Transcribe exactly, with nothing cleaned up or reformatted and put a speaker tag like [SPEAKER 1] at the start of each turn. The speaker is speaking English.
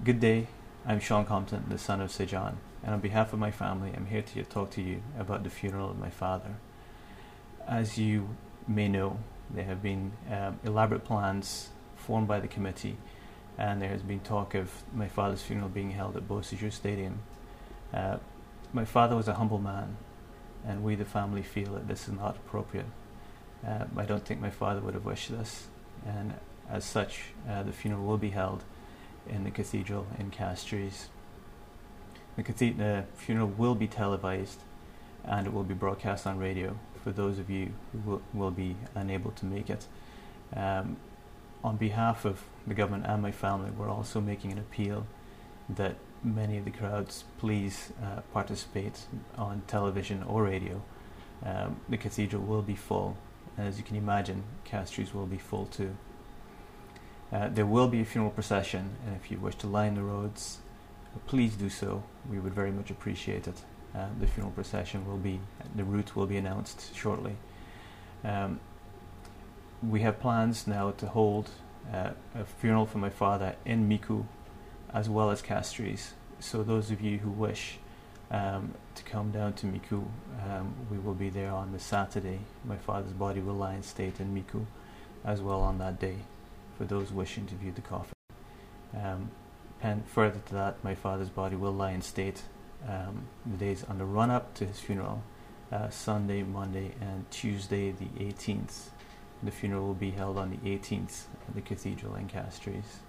[SPEAKER 1] Good day, I'm Sean Compton, the son of Sir John, and on behalf of my family, I'm here to talk to you about the funeral of my father. As you may know, there have been um, elaborate plans formed by the committee, and there has been talk of my father's funeral being held at Beausejour Stadium. Uh, my father was a humble man, and we, the family, feel that this is not appropriate. Uh, I don't think my father would have wished this, and as such, uh, the funeral will be held in the cathedral in Castries. The, cathed- the funeral will be televised, and it will be broadcast on radio for those of you who will, will be unable to make it. Um, on behalf of the government and my family, we're also making an appeal that many of the crowds please uh, participate on television or radio. Um, the cathedral will be full, and as you can imagine, Castries will be full too. Uh, there will be a funeral procession, and if you wish to line the roads, uh, please do so. We would very much appreciate it. Uh, the funeral procession will be, the route will be announced shortly. Um, we have plans now to hold uh, a funeral for my father in Micoud as well as Castries. So those of you who wish um, to come down to Micoud, um, we will be there on the Saturday. My father's body will lie in state in Micoud as well on that day, for those wishing to view the coffin. Um, and further to that, my father's body will lie in state um, the days on the run-up to his funeral, uh, Sunday, Monday, and Tuesday the eighteenth. The funeral will be held on the eighteenth at the cathedral in Castries.